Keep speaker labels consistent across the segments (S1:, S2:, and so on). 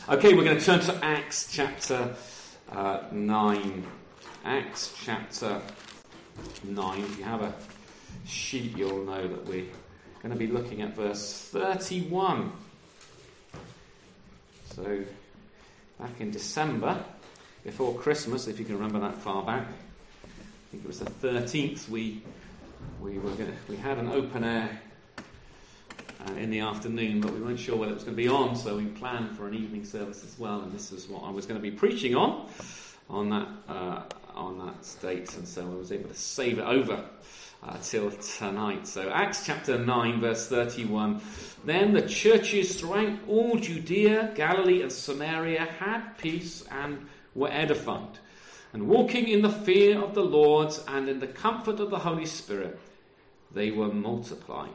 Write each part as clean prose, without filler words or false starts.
S1: Okay, we're going to turn to Acts chapter 9. Acts chapter 9. If you have a sheet, you'll know that we're going to be looking at verse 31. So, back in December, before Christmas, if you can remember that far back, I think it was the 13th, we had an open air in the afternoon, but we weren't sure whether it was going to be on, so we planned for an evening service as well, and this is what I was going to be preaching on that date, and so I was able to save it over till tonight. So Acts chapter 9, verse 31. Then the churches throughout all Judea, Galilee, and Samaria had peace and were edified, and walking in the fear of the Lord and in the comfort of the Holy Spirit, they were multiplied.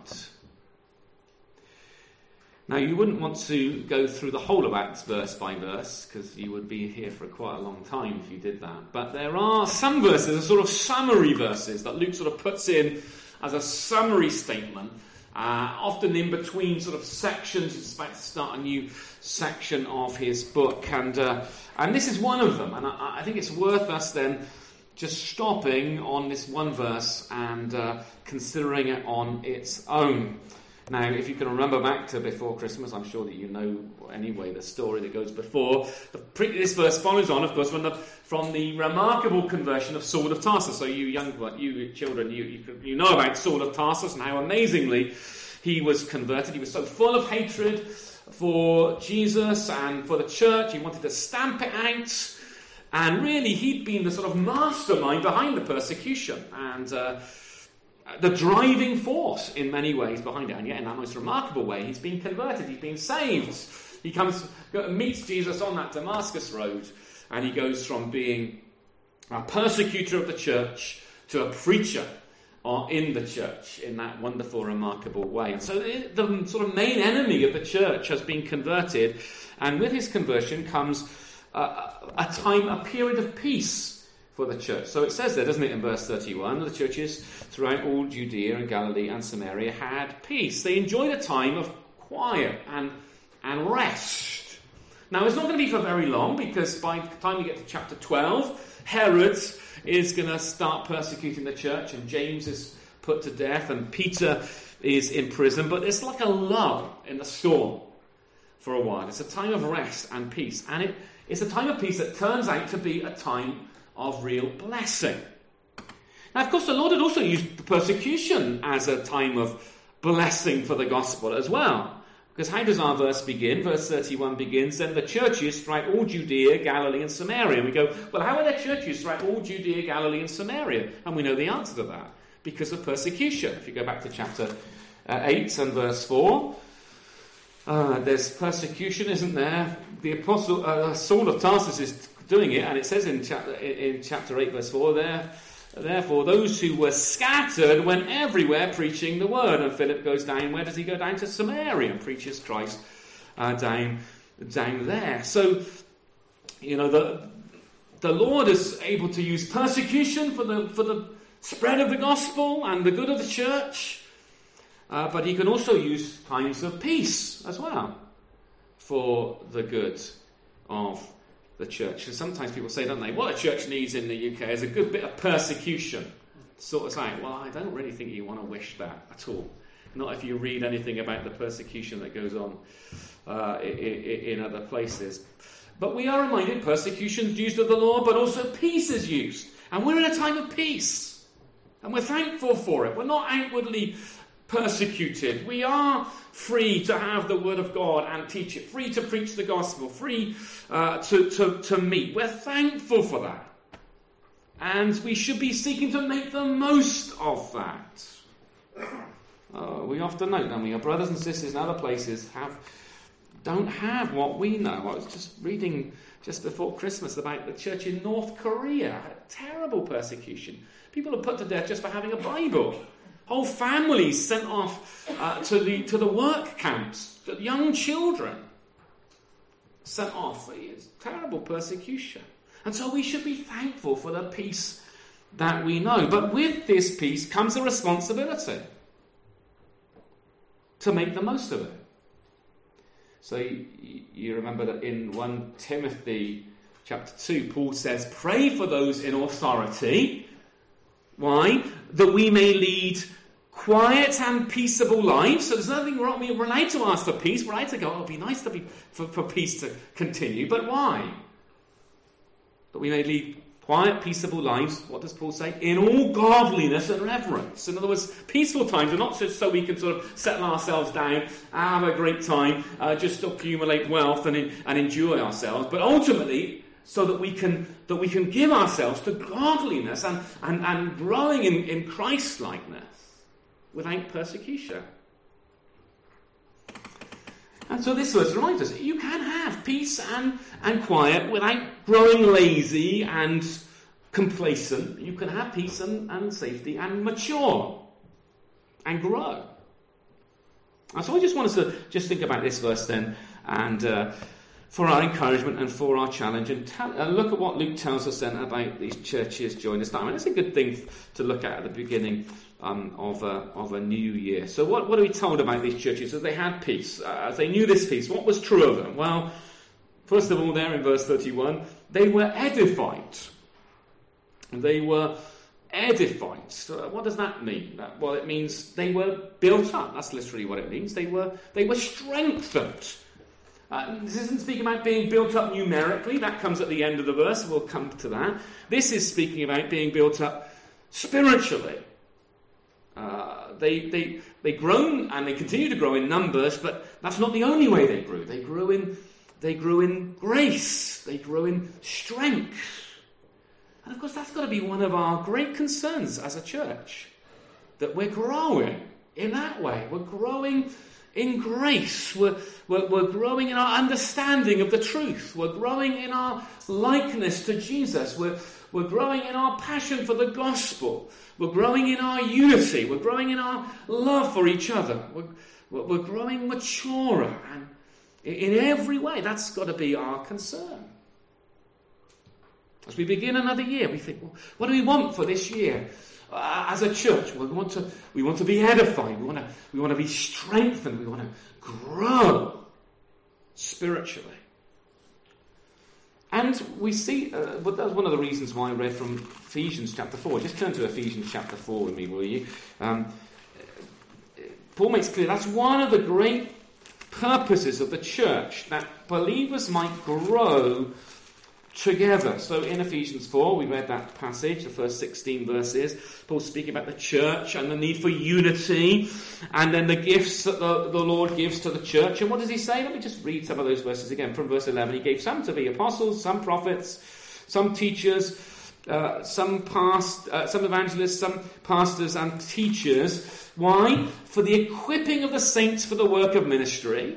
S1: Now, you wouldn't want to go through the whole of Acts verse by verse, because you would be here for quite a long time if you did that. But there are some verses, sort of summary verses, that Luke sort of puts in as a summary statement, often in between sort of sections. He's about to start a new section of his book, and this is one of them. And I think it's worth us then just stopping on this one verse and considering it on its own. Now, if you can remember back to before Christmas, I'm sure that you know anyway the story that goes before. This verse follows on, of course, from the remarkable conversion of Saul of Tarsus. So you children, you know about Saul of Tarsus and how amazingly he was converted. He was so full of hatred for Jesus and for the church. He wanted to stamp it out. And really, he'd been the sort of mastermind behind the persecution. And the driving force in many ways behind it, and yet in that most remarkable way, he's been converted, he's been saved. He meets Jesus on that Damascus road, and he goes from being a persecutor of the church to a preacher in the church in that wonderful, remarkable way. And so the sort of main enemy of the church has been converted, and with his conversion comes a period of peace for the church. So it says there, doesn't it, in verse 31, the churches throughout all Judea and Galilee and Samaria had peace. They enjoyed a time of quiet and rest. Now, it's not going to be for very long, because by the time we get to chapter 12, Herod is going to start persecuting the church, and James is put to death, and Peter is in prison. But it's like a lull in the storm for a while. It's a time of rest and peace, and it's a time of peace that turns out to be a time of real blessing. Now, of course, the Lord had also used persecution as a time of blessing for the gospel as well. Because how does our verse begin? Verse 31 begins, then the churches throughout all Judea, Galilee, and Samaria. And we go, well, how are there churches throughout all Judea, Galilee, and Samaria? And we know the answer to that. Because of persecution. If you go back to chapter 8 and verse 4, there's persecution, isn't there? The apostle Saul of Tarsus is doing it, and it says in chapter 8 verse 4 therefore those who were scattered went everywhere preaching the word. And Philip goes down. Where does he go? Down to Samaria and preaches Christ down there. So the Lord is able to use persecution for the spread of the gospel and the good of the church, but he can also use times of peace as well for the good of the church. And sometimes people say, don't they, what a church needs in the UK is a good bit of persecution. Sort of saying, well, I don't really think you want to wish that at all. Not if you read anything about the persecution that goes on in other places. But we are reminded persecution is used of the Lord, but also peace is used. And we're in a time of peace. And we're thankful for it. We're not outwardly persecuted. We are free to have the word of God and teach it, free to preach the gospel, free to meet. We're thankful for that. And we should be seeking to make the most of that. We often note, don't we, our brothers and sisters in other places don't have what we know. I was just reading just before Christmas about the church in North Korea. Terrible persecution. People are put to death just for having a Bible. Whole families sent off to the work camps. Young children sent off. It's terrible persecution. And so we should be thankful for the peace that we know. But with this peace comes a responsibility to make the most of it. So you remember that in 1 Timothy chapter 2, Paul says, pray for those in authority. Why? That we may lead quiet and peaceable lives. So there's nothing wrong. We're allowed to ask for peace. We're allowed to go, it'd be nice for peace to continue. But why? That we may lead quiet, peaceable lives. What does Paul say? In all godliness and reverence. In other words, peaceful times are not just so we can sort of settle ourselves down, have a great time, just accumulate wealth and enjoy ourselves, but ultimately so that we can give ourselves to godliness and growing in Christ-likeness without persecution. And so this verse reminds us, you can have peace and quiet without growing lazy and complacent. You can have peace and safety and mature and grow. And so I just want us to just think about this verse then, and for our encouragement and for our challenge, and look at what Luke tells us then about these churches during this time. And it's a good thing to look at the beginning of a new year. So what are we told about these churches? That they had peace, as they knew this peace. What was true of them? Well, first of all, there in verse 31, they were edified. They were edified. So what does that mean? Well, it means they were built up. That's literally what it means. They were strengthened. This isn't speaking about being built up numerically. That comes at the end of the verse. We'll come to that. This is speaking about being built up spiritually. They grown and they continue to grow in numbers, but that's not the only way they grew. They grew in grace. They grew in strength. And of course, that's got to be one of our great concerns as a church, that we're growing in that way. We're growing in grace. We're growing in our understanding of the truth. We're growing in our likeness to Jesus. We're growing in our passion for the gospel. We're growing in our unity. We're growing in our love for each other. We're growing maturer. And in every way, that's got to be our concern. As we begin another year, we think, well, what do we want for this year? As a church, we want to be edified. We want to be strengthened. We want to grow spiritually. And we see, but that's one of the reasons why I read from Ephesians chapter 4. Just turn to Ephesians chapter 4 with me, will you? Paul makes clear that's one of the great purposes of the church, that believers might grow together. So in Ephesians 4, we read that passage, the first 16 verses. Paul's speaking about the church and the need for unity, and then the gifts that the Lord gives to the church. And what does he say? Let me just read some of those verses again. From verse 11, he gave some to be apostles, some prophets, some teachers, some evangelists, some pastors and teachers. Why? For the equipping of the saints for the work of ministry,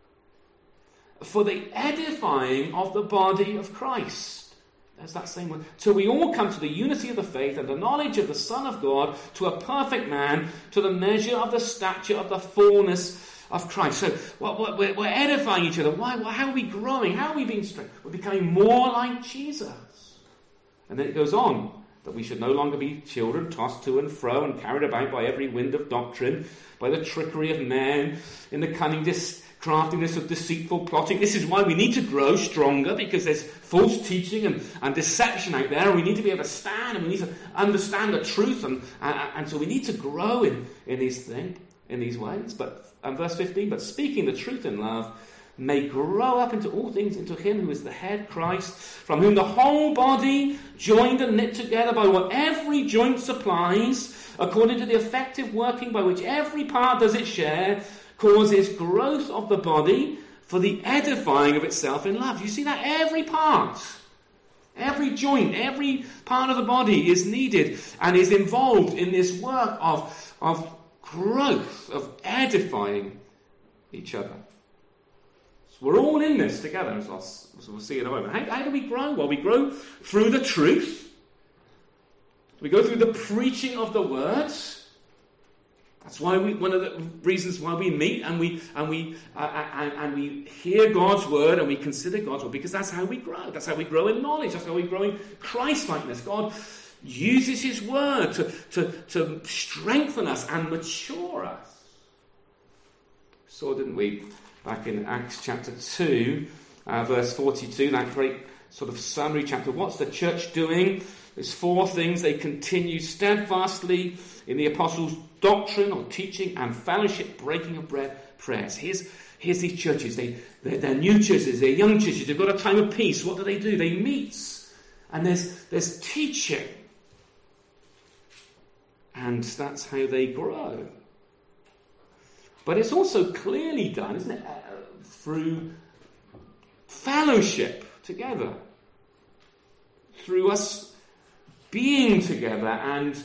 S1: for the edifying of the body of Christ. There's that same word. So we all come to the unity of the faith and the knowledge of the Son of God, to a perfect man, to the measure of the stature of the fullness of Christ. So we're edifying each other. Why? How are we growing? How are we being strengthened? We're becoming more like Jesus. And then it goes on, that we should no longer be children tossed to and fro and carried about by every wind of doctrine, by the trickery of men, in the cunning craftiness of deceitful plotting. This is why we need to grow stronger, because there's false teaching and deception out there, and we need to be able to stand, and we need to understand the truth, and so we need to grow in these ways. But verse 15, but speaking the truth in love may grow up into all things into him who is the head, Christ, from whom the whole body, joined and knit together by what every joint supplies, according to the effective working by which every part does its share, causes growth of the body for the edifying of itself in love. You see that? Every part, every joint, every part of the body is needed and is involved in this work of growth, of edifying each other. So we're all in this together, as we'll see in a moment. How do we grow? Well, we grow through the truth. We go through the preaching of the word. That's why one of the reasons why we meet and we hear God's word and we consider God's word, because that's how we grow. That's how we grow in knowledge. That's how we grow in Christ-likeness. God uses his word to strengthen us and mature us. So, didn't we, back in Acts chapter 2, verse 42, that great sort of summary chapter. What's the church doing? There's 4 things. They continue steadfastly in the apostles' doctrine or teaching and fellowship, breaking of bread, prayers. Here's these churches. They're new churches. They're young churches. They've got a time of peace. What do? They meet. And there's teaching. And that's how they grow. But it's also clearly done, isn't it? Through fellowship together. Through us being together and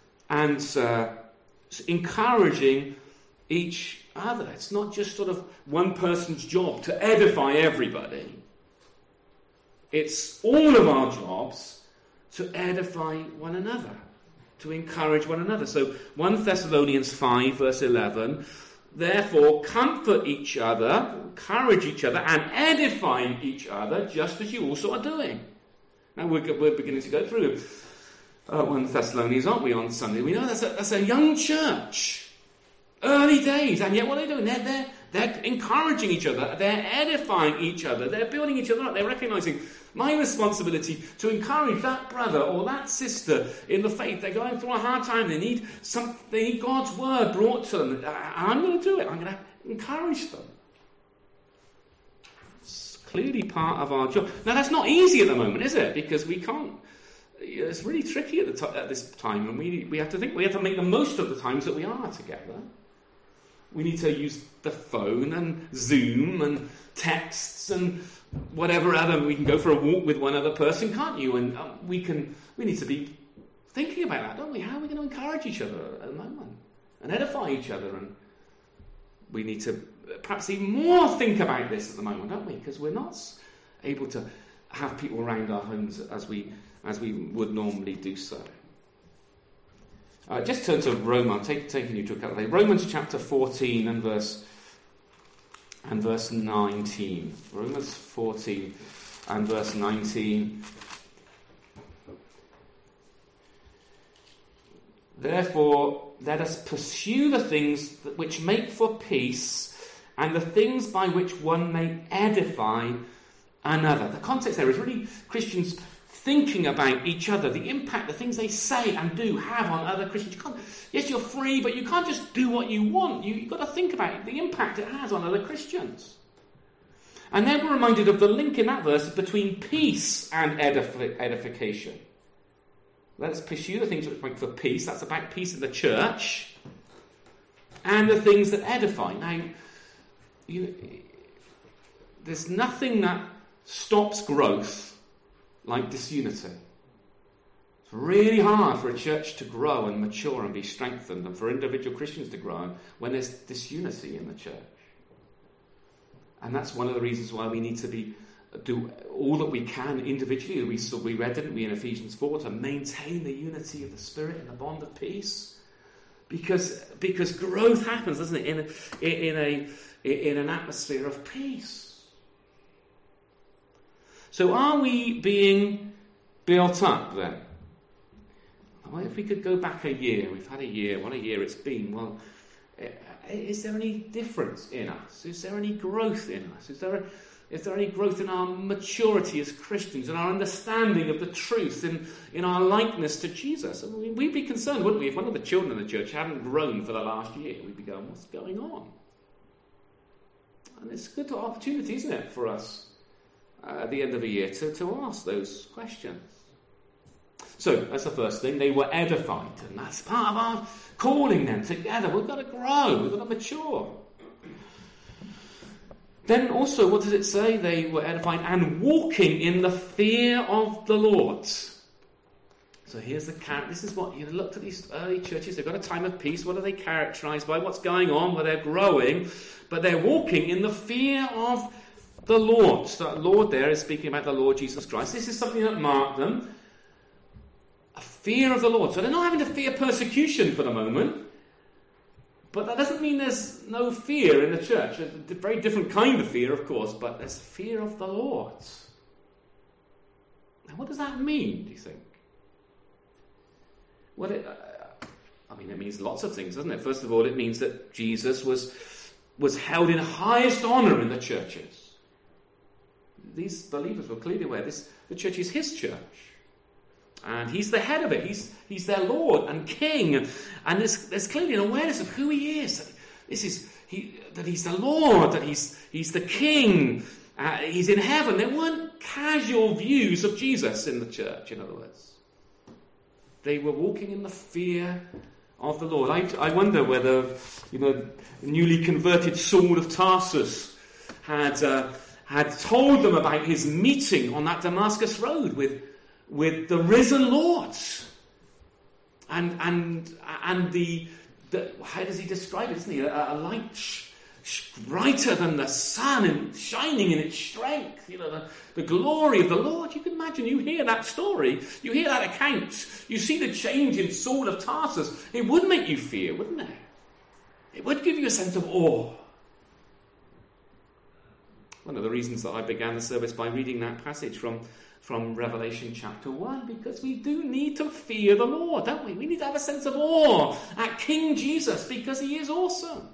S1: encouraging each other. It's not just sort of one person's job to edify everybody. It's all of our jobs to edify one another, to encourage one another. So 1 Thessalonians 5 verse 11, therefore comfort each other, encourage each other and edify each other just as you also are doing. Now we're beginning to go through 1 Thessalonians, aren't we, on Sunday? We know that's a young church, early days, and yet what are they doing? They're encouraging each other, they're edifying each other, they're building each other up, they're recognizing my responsibility to encourage that brother or that sister in the faith. They're going through a hard time, they need God's word brought to them, and I'm going to do it, I'm going to encourage them. It's clearly part of our job. Now that's not easy at the moment, is it? Because we can't. It's really tricky at this time, and we have to make the most of the times that we are together. We need to use the phone and Zoom and texts and whatever other. We can go for a walk with one other person, can't you? And we need to be thinking about that, don't we? How are we going to encourage each other at the moment and edify each other? And we need to perhaps even more think about this at the moment, don't we? Because we're not able to have people around our homes as we would normally do so. Just turn to Romans, taking you to a couple of days. Romans chapter 14 and verse 19. Romans 14 and verse 19. Therefore, let us pursue the things which make for peace, and the things by which one may edify another. The context there is really Christians thinking about each other, the impact the things they say and do have on other Christians. Yes, you're free, but you can't just do what you want. You've got to think about the impact it has on other Christians. And then we're reminded of the link in that verse between peace and edification. Let's pursue the things which make for peace. That's about peace in the church. And the things that edify. Now, there's nothing that stops growth like disunity. It's really hard for a church to grow and mature and be strengthened, and for individual Christians to grow when there's disunity in the church. And that's one of the reasons why we need to do all that we can individually. We read, didn't we, in Ephesians 4, to maintain the unity of the Spirit and the bond of peace. Because growth happens, doesn't it, in an atmosphere of peace. So are we being built up then? Well, if we could go back a year, we've had a year, what a year it's been. Well, is there any difference in us? Is there any growth in us? Is there any growth in our maturity as Christians, in our understanding of the truth, in our likeness to Jesus? I mean, we'd be concerned, wouldn't we, if one of the children in the church hadn't grown for the last year? We'd be going, what's going on? And it's a good opportunity, isn't it, for us at the end of a year to ask those questions. So, that's the first thing. They were edified, and that's part of our calling them together. We've got to grow, we've got to mature. Then also, what does it say? They were edified and walking in the fear of the Lord. So here's this is what you looked at these early churches. They've got a time of peace. What are they characterized by? What's going on? Well, they're growing, but they're walking in the fear of the Lord. So the Lord there is speaking about the Lord Jesus Christ. This is something that marked them. A fear of the Lord. So they're not having to fear persecution for the moment. But that doesn't mean there's no fear in the church. A very different kind of fear, of course, but there's fear of the Lord. Now, what does that mean, do you think? Well, it means lots of things, doesn't it? First of all, it means that Jesus was was held in highest honour in the churches. These believers were clearly aware the church is his church. And he's the head of it. He's their Lord and King. And there's clearly an awareness of who he is. That he's the Lord, that he's the King. He's in heaven. There weren't casual views of Jesus in the church, in other words. They were walking in the fear of the Lord. I wonder whether, newly converted Saul of Tarsus had told them about his meeting on that Damascus road with the risen Lord. And the how does he describe it? Isn't he a light brighter than the sun and shining in its strength? The glory of the Lord. You can imagine, you hear that story, you hear that account, you see the change in Saul of Tarsus. It would make you fear, wouldn't it? It would give you a sense of awe. One of the reasons that I began the service by reading that passage from Revelation chapter 1, because we do need to fear the Lord, don't we? We need to have a sense of awe at King Jesus, because he is awesome.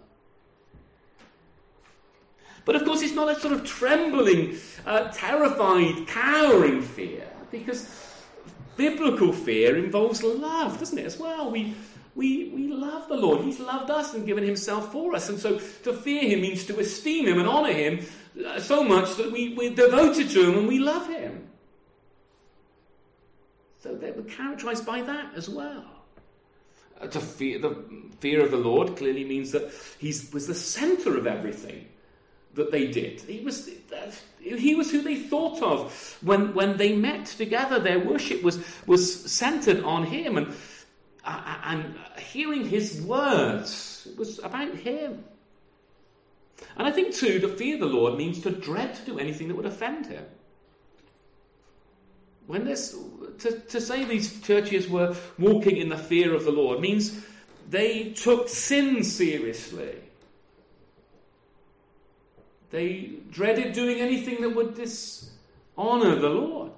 S1: But of course it's not a sort of trembling, terrified, cowering fear, because biblical fear involves love, doesn't it, as well? We love the Lord. He's loved us and given himself for us. And so to fear him means to esteem him and honour him so much that we're devoted to him and we love him. So they were characterised by that as well. The fear of the Lord clearly means that he was the centre of everything that they did. He was who they thought of when they met together. Their worship was centred on him, and hearing his words, it was about him. And I think too, to fear the Lord means to dread to do anything that would offend him. When to say these churches were walking in the fear of the Lord means they took sin seriously. They dreaded doing anything that would dishonour the Lord.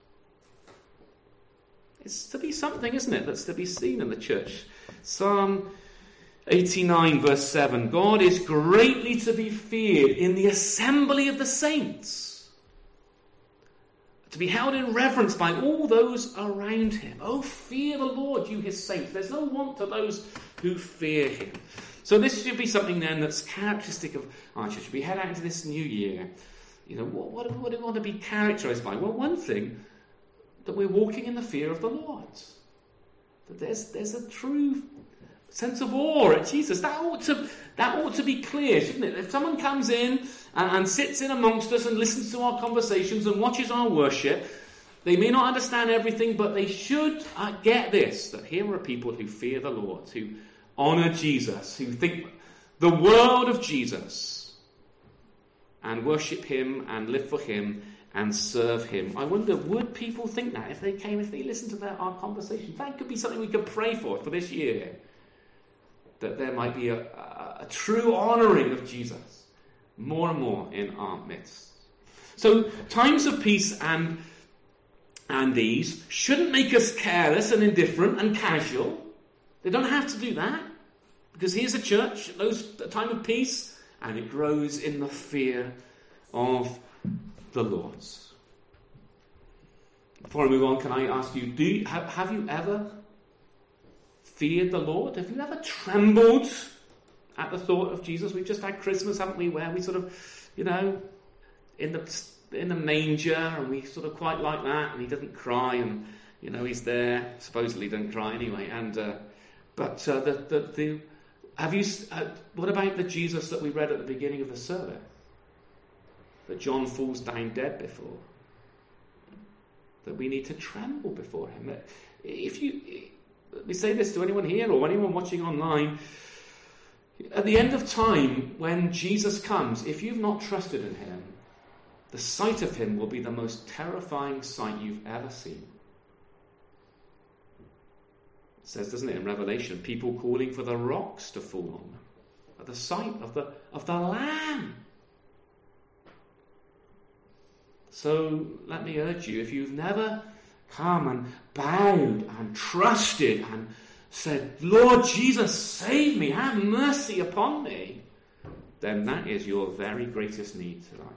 S1: It's to be something, isn't it, that's to be seen in the church. Psalm 89 verse 7, God is greatly to be feared in the assembly of the saints, to be held in reverence by all those around him. Oh, fear the Lord, you his saints. There's no want to those who fear him. So this should be something then that's characteristic of our church. We head out into this new year. What do we want to be characterised by? Well, one thing, that we're walking in the fear of the Lord. That there's a true sense of awe at Jesus. That ought to be clear, shouldn't it? If someone comes in and sits in amongst us and listens to our conversations and watches our worship, they may not understand everything, but they should get this, that here are people who fear the Lord, who honour Jesus, who think the world of Jesus and worship him and live for him and serve him. I wonder, would people think that if they listened to our conversation? That could be something we could pray for this year. That there might be a true honouring of Jesus more and more in our midst. So times of peace and ease shouldn't make us careless and indifferent and casual. They don't have to do that. Because here's a church, a time of peace, and it grows in the fear of the Lord. Before I move on, can I ask you, have you ever feared the Lord? Have you ever trembled at the thought of Jesus? We've just had Christmas, haven't we, where we sort of, in the manger, and we sort of quite like that, and he doesn't cry, and he's there. Supposedly doesn't cry anyway. And what about the Jesus that we read at the beginning of the service? That John falls down dead before. That we need to tremble before him. That let me say this to anyone here or anyone watching online. At the end of time, when Jesus comes, if you've not trusted in him, the sight of him will be the most terrifying sight you've ever seen. It says, doesn't it, in Revelation, people calling for the rocks to fall on them at the sight of the Lamb. So let me urge you, if you've never come and bowed and trusted and said, Lord Jesus, save me, have mercy upon me, then that is your very greatest need tonight.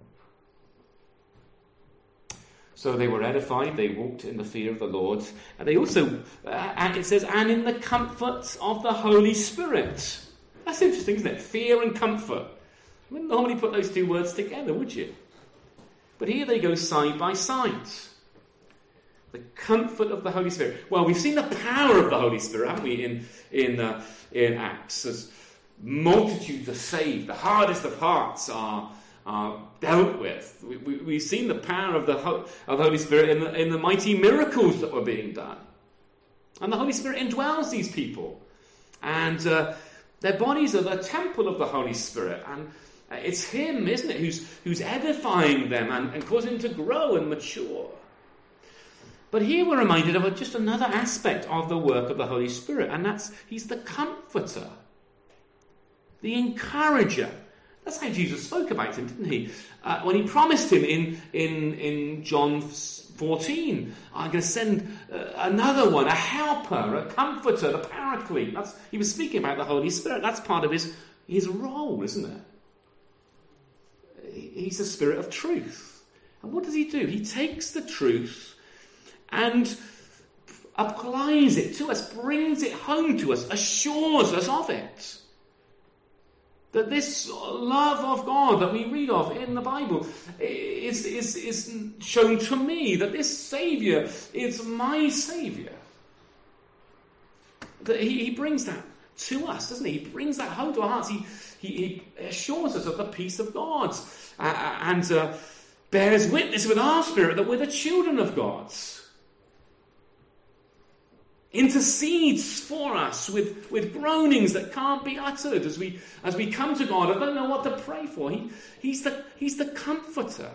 S1: So they were edified, they walked in the fear of the Lord, and they also, it says, and in the comfort of the Holy Spirit. That's interesting, isn't it? Fear and comfort. You wouldn't normally put those two words together, would you? But here they go side by side. The comfort of the Holy Spirit. Well, we've seen the power of the Holy Spirit, haven't we, in Acts, as multitudes are saved. The hardest of hearts are dealt with. We've seen the power of the Holy Spirit in the mighty miracles that were being done. And the Holy Spirit indwells these people. And their bodies are the temple of the Holy Spirit. And it's Him, isn't it, who's edifying them and causing them to grow and mature. But here we're reminded of just another aspect of the work of the Holy Spirit. And that's, He's the comforter. The encourager. That's how Jesus spoke about him, didn't he? When he promised him in John 14, I'm going to send another one, a helper, a comforter, the paraclete. He was speaking about the Holy Spirit. That's part of his role, isn't it? He's the Spirit of truth. And what does he do? He takes the truth and applies it to us, brings it home to us, assures us of it. That this love of God that we read of in the Bible is shown to me. That this Saviour is my Saviour. That he brings that to us, doesn't he? He brings that home to our hearts. He assures us of the peace of God. And bears witness with our spirit that we're the children of God. Intercedes for us with groanings that can't be uttered as we come to God. I don't know what to pray for. He's the comforter.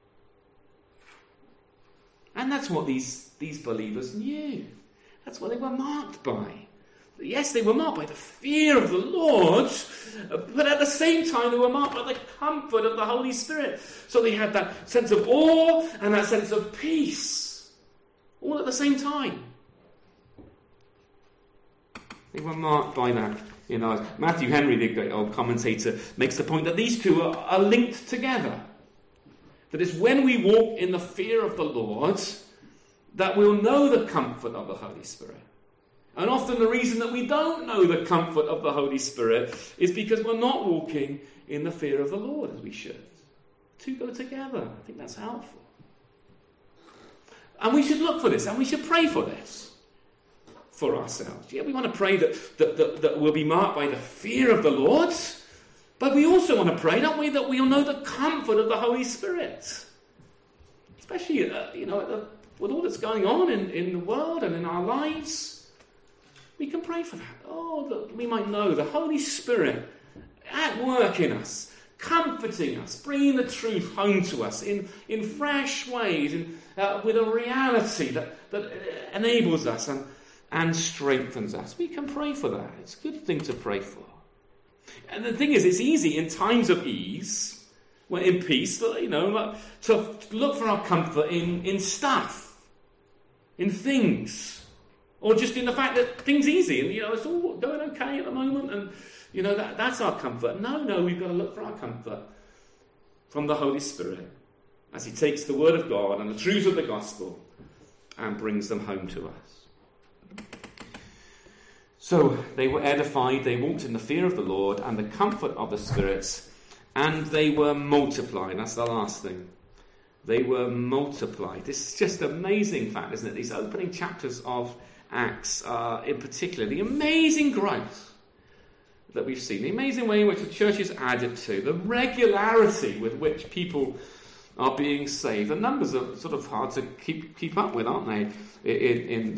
S1: And that's what these believers knew. That's what they were marked by. Yes, they were marked by the fear of the Lord, but at the same time they were marked by the comfort of the Holy Spirit. So they had that sense of awe and that sense of peace, all at the same time. They were marked by that. Matthew Henry, the great old commentator, makes the point that these two are linked together. That it's when we walk in the fear of the Lord that we'll know the comfort of the Holy Spirit. And often the reason that we don't know the comfort of the Holy Spirit is because we're not walking in the fear of the Lord as we should. The two go together. I think that's helpful. And we should look for this, and we should pray for this for ourselves. Yeah, we want to pray that we'll be marked by the fear of the Lord, but we also want to pray, don't we, that we'll know the comfort of the Holy Spirit. Especially, with all that's going on in the world and in our lives. We can pray for that. Oh, that we might know the Holy Spirit at work in us, comforting us, bringing the truth home to us in fresh ways, with a reality that enables us and strengthens us. We can pray for that. It's a good thing to pray for. And the thing is, it's easy in times of ease, when in peace, to look for our comfort in stuff, in things. Or just in the fact that things are easy and, it's all going okay at the moment and, that's our comfort. No, we've got to look for our comfort from the Holy Spirit as He takes the Word of God and the truths of the Gospel and brings them home to us. So they were edified, they walked in the fear of the Lord and the comfort of the spirits, and they were multiplied. That's the last thing. They were multiplied. This is just an amazing fact, isn't it? These opening chapters of Acts, in particular, the amazing growth that we've seen, the amazing way in which the church is added to, the regularity with which people are being saved. The numbers are sort of hard to keep up with, aren't they?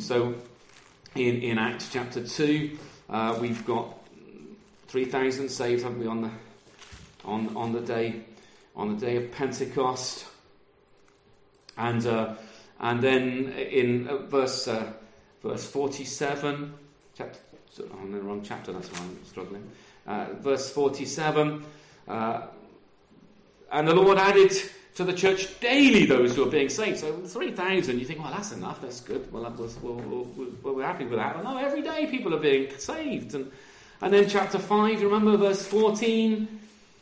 S1: In Acts chapter 2, we've got 3,000 saved, haven't we, on the day of Pentecost, and then in verse 47, I'm in the wrong chapter, that's why I'm struggling. Verse 47, and the Lord added to the church daily those who are being saved. So 3,000, you think, well, that's enough, that's good. Well, we're happy with that. Well, no, every day people are being saved. And then chapter 5, you remember verse 14,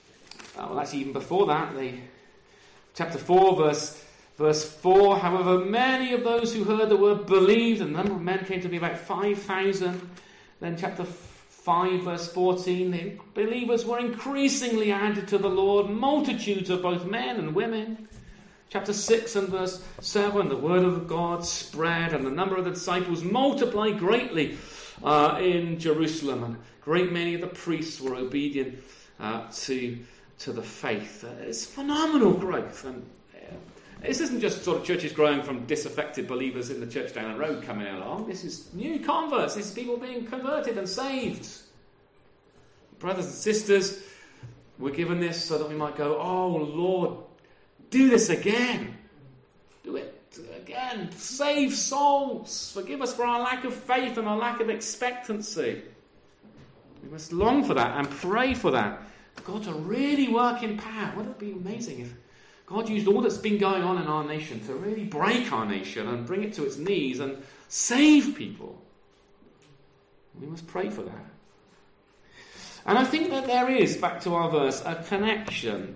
S1: well, actually even before that, chapter 4, verse 4, however many of those who heard the word believed, and the number of men came to be about 5,000. Then chapter 5, verse 14, the believers were increasingly added to the Lord, multitudes of both men and women. Chapter 6 and verse 7, the word of God spread, and the number of the disciples multiplied greatly in Jerusalem, and a great many of the priests were obedient to the faith. It's phenomenal growth, and this isn't just sort of churches growing from disaffected believers in the church down the road coming along. This is new converts. This is people being converted and saved. Brothers and sisters, we're given this so that we might go, oh Lord, do this again. Do it again. Save souls. Forgive us for our lack of faith and our lack of expectancy. We must long for that and pray for that. God to really work in power. Wouldn't it be amazing if God used all that's been going on in our nation to really break our nation and bring it to its knees and save people? We must pray for that. And I think that there is, back to our verse, a connection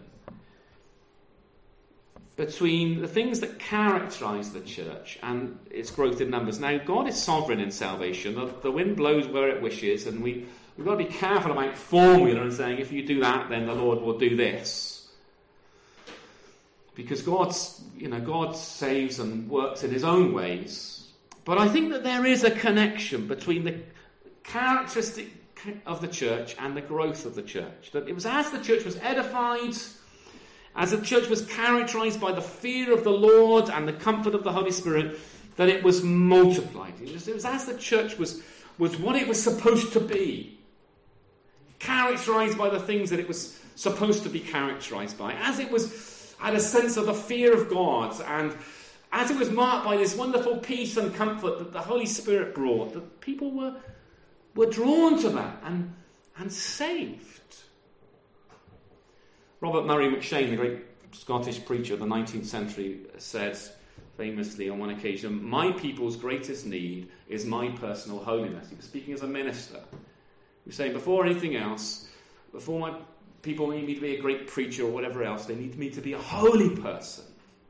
S1: between the things that characterize the church and its growth in numbers. Now, God is sovereign in salvation. The wind blows where it wishes, and we've got to be careful about formula and saying, if you do that, then the Lord will do this. Because God saves and works in his own ways. But I think that there is a connection between the characteristic of the church and the growth of the church. That it was as the church was edified, as the church was characterized by the fear of the Lord and the comfort of the Holy Spirit, that it was multiplied. It was as the church was what it was supposed to be. Characterized by the things that it was supposed to be characterized by. As it was had a sense of the fear of God, and as it was marked by this wonderful peace and comfort that the Holy Spirit brought, that people were drawn to that and saved. Robert Murray McCheyne, the great Scottish preacher of the 19th century, said famously on one occasion, "My people's greatest need is my personal holiness." He was speaking as a minister. He was saying, before anything else, before my people need me to be a great preacher or whatever else, they need me to be a holy person.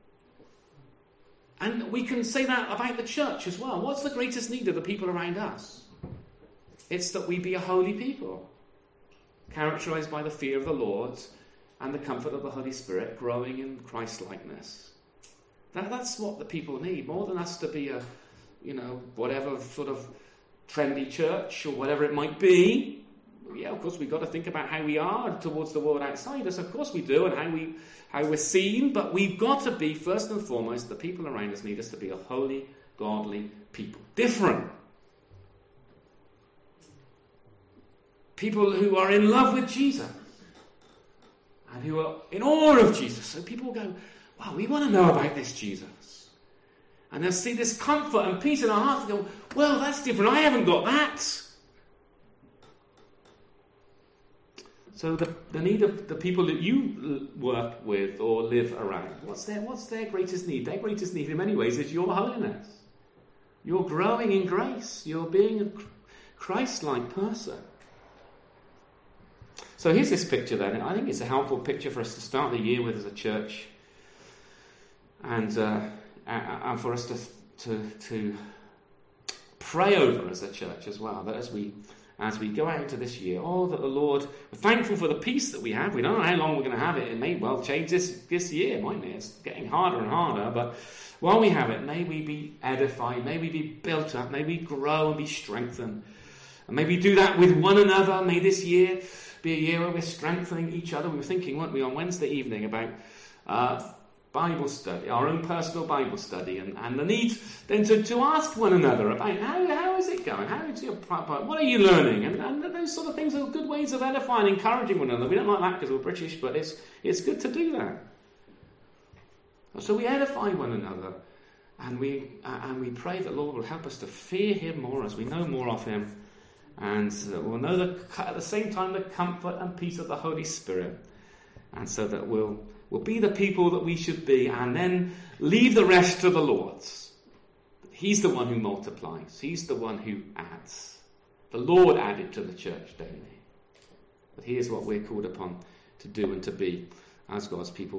S1: And we can say that about the church as well. What's the greatest need of the people around us? It's that we be a holy people, characterized by the fear of the Lord and the comfort of the Holy Spirit, growing in Christ-likeness. That's what the people need, more than us to be a, whatever sort of trendy church or whatever it might be. Yeah, of course, we've got to think about how we are towards the world outside us. Of course we do, and how we're seen. But we've got to be, first and foremost, the people around us need us to be a holy, godly people. Different. People who are in love with Jesus. And who are in awe of Jesus. So people go, wow, we want to know about this Jesus. And they'll see this comfort and peace in our hearts and go, well, that's different. I haven't got that. So the need of the people that you work with or live around, what's their greatest need? Their greatest need in many ways is your holiness. You're growing in grace. You're being a Christ-like person. So here's this picture then. I think it's a helpful picture for us to start the year with as a church, and for us to pray over as a church as well. That as we go out into this year, that the Lord, we're thankful for the peace that we have. We don't know how long we're going to have it. It may well change this year, mightn't it? It's getting harder and harder. But while we have it, may we be edified, may we be built up, may we grow and be strengthened. And may we do that with one another. May this year be a year where we're strengthening each other. We were thinking, weren't we, on Wednesday evening about Bible study, our own personal Bible study, and the need then to ask one another about how is it going? What are you learning? And those sort of things are good ways of edifying, encouraging one another. We don't like that because we're British, but it's good to do that. So we edify one another, and we pray that the Lord will help us to fear Him more as we know more of Him, and we'll know at the same time the comfort and peace of the Holy Spirit, and so that we'll be the people that we should be, and then leave the rest to the Lord. He's the one who multiplies. He's the one who adds. The Lord added to the church daily. But here's what we're called upon to do and to be as God's people.